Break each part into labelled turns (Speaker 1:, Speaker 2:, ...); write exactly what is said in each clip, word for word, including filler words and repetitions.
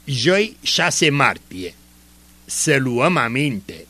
Speaker 1: Joi șase martie. Să luăm aminte.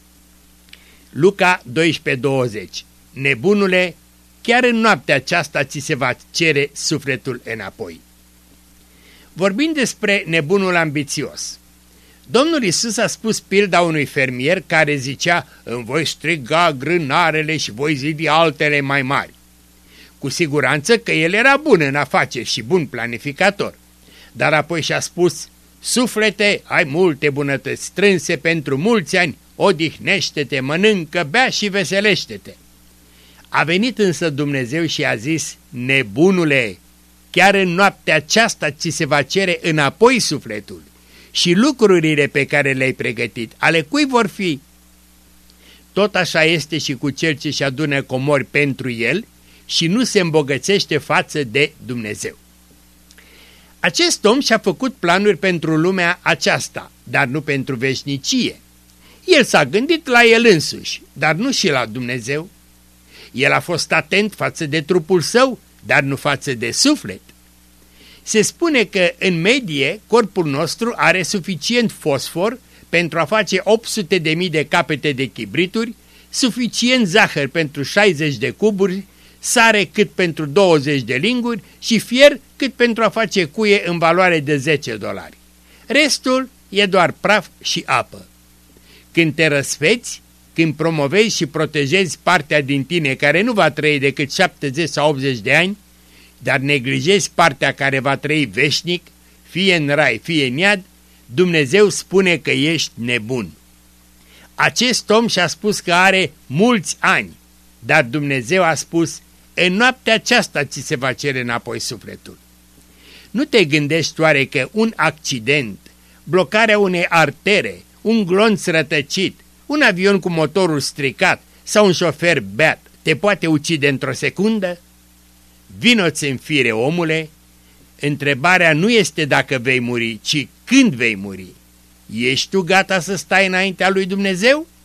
Speaker 1: Luca doisprezece douăzeci. Nebunule, chiar în noaptea aceasta ți se va cere sufletul înapoi. Vorbind despre nebunul ambițios, Domnul Iisus a spus pilda unui fermier care zicea: îmi voi striga grânarele și voi zidi altele mai mari. Cu siguranță că el era bun în afaceri și bun planificator, dar apoi și-a spus: suflete, ai multe bunătăți strânse pentru mulți ani, odihnește-te, mănâncă, bea și veselește-te. A venit însă Dumnezeu și a zis: nebunule, chiar în noaptea aceasta ți se va cere înapoi sufletul și lucrurile pe care le-ai pregătit, ale cui vor fi? Tot așa este și cu cel ce și adună comori pentru el și nu se îmbogățește față de Dumnezeu. Acest om și-a făcut planuri pentru lumea aceasta, dar nu pentru veșnicie. El s-a gândit la el însuși, dar nu și la Dumnezeu. El a fost atent față de trupul său, dar nu față de suflet. Se spune că, în medie, corpul nostru are suficient fosfor pentru a face opt sute de mii de capete de chibrituri, suficient zahăr pentru șaizeci de cuburi, sare cât pentru douăzeci de linguri și fier cât pentru a face cuie în valoare de zece dolari. Restul e doar praf și apă. Când te răsfeți, când promovezi și protejezi partea din tine care nu va trăi decât șaptezeci sau optzeci de ani, dar neglijezi partea care va trăi veșnic, fie în rai, fie în iad, Dumnezeu spune că ești nebun. Acest om și-a spus că are mulți ani, dar Dumnezeu a spus: în noaptea aceasta ți se va cere înapoi sufletul. Nu te gândești oare că un accident, blocarea unei artere, un glonț rătăcit, un avion cu motorul stricat sau un șofer beat te poate ucide într-o secundă? Vino-ți în fire, omule, întrebarea nu este dacă vei muri, ci când vei muri. Ești tu gata să stai înaintea lui Dumnezeu?